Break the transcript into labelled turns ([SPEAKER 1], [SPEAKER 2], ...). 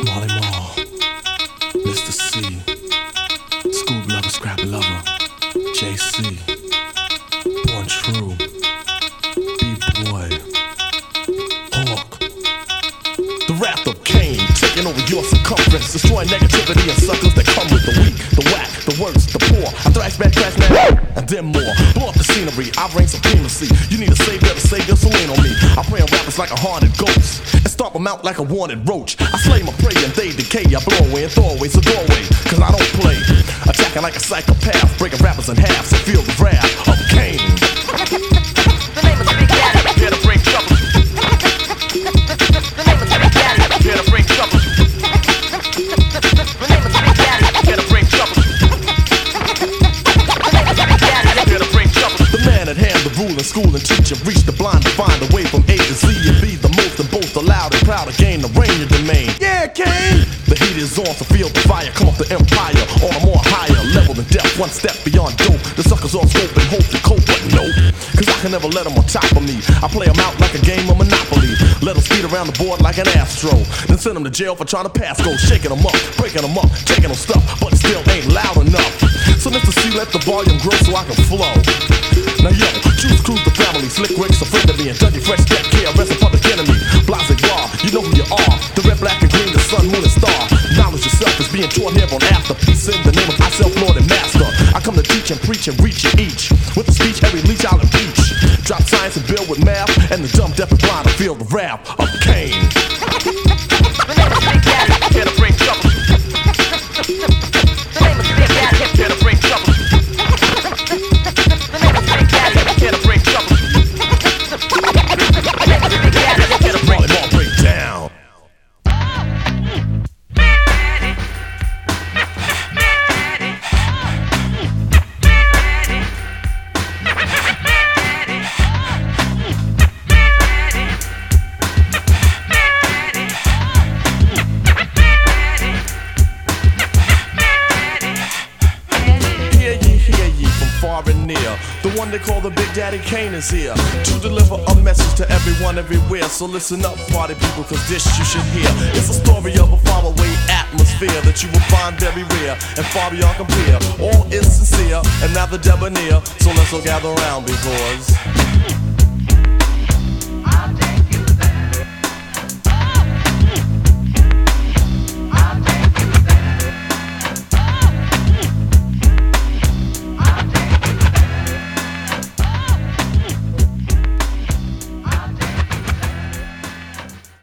[SPEAKER 1] Marley Marl, Mr. C, Scoob Lover, Scrap Lover, JC, Born True, B-Boy, Hawk. The wrath of Cain, taking over your circumference, destroying negativity and suckers that come with the weak, the whack, the worst, the poor. I thrash back, and then more. Blow up the scenery, I reign supremacy. You need a savior to save your, so lean on me. I prey on rappers like a haunted ghost and stomp them out like a wanted roach. I slay my prey and they decay. I blow away and throw away, so go away, cause I don't play. Attacking like a psychopath, breaking rappers in half, so feel the wrath of Cain.
[SPEAKER 2] The name is Big Daddy.
[SPEAKER 3] Here to bring trouble.
[SPEAKER 2] The name is Big Daddy.
[SPEAKER 3] Here to bring trouble.
[SPEAKER 2] The name is Big Daddy.
[SPEAKER 3] Here to bring trouble.
[SPEAKER 2] The name is Big Daddy.
[SPEAKER 3] Here to bring trouble.
[SPEAKER 1] The man at hand, the rule and school and teach and reach the blind to find a way from A to Z and be the most and boast, the loud and proud to gain the reign and domain. Yeah, Cain! The heat is on, so feel the fire, come up the empire on a more higher level than death, one step beyond dope. The suckers all scope and hope to cope, but no, cause I can never let them on top of me. I play them out like a game of Monopoly, let them speed around the board like an Astro, then send them to jail for trying to pass go, shaking them up, breaking them up, taking them stuff, but it still ain't loud enough. So Mr. C, let the volume grow so I can flow. Now yo, choose cruise the family, Slick Rick's a friend of me, and Dougie Fresh Step Care, rest of public enemy. Blase Bar, you know who you are, the red, black, and green, the sun, moon, and star. Knowledge yourself is being taught here on After. Peace in the name of myself, Lord and Master. I come to teach and preach and reach you each. With the speech, every leech I'll impeach. Drop science and build with math, and the dumb, deaf, and blind to feel the wrath of Cain.
[SPEAKER 2] The name is Big Daddy.
[SPEAKER 3] Here to bring trouble.
[SPEAKER 2] The name is Big Daddy.
[SPEAKER 3] Here to bring trouble.
[SPEAKER 2] The name is Big Daddy.
[SPEAKER 3] Here to bring trouble.
[SPEAKER 2] The name is Big Daddy.
[SPEAKER 3] Here to bring
[SPEAKER 1] Marley Marl break down. Hear ye from far and near. The one they call the Big Daddy Cain is here to deliver a message to everyone everywhere. So listen up, party people, cause this you should hear. It's a story of a faraway atmosphere that you will find very rare and far beyond compare. All is sincere and now the debonair. So let's all gather around because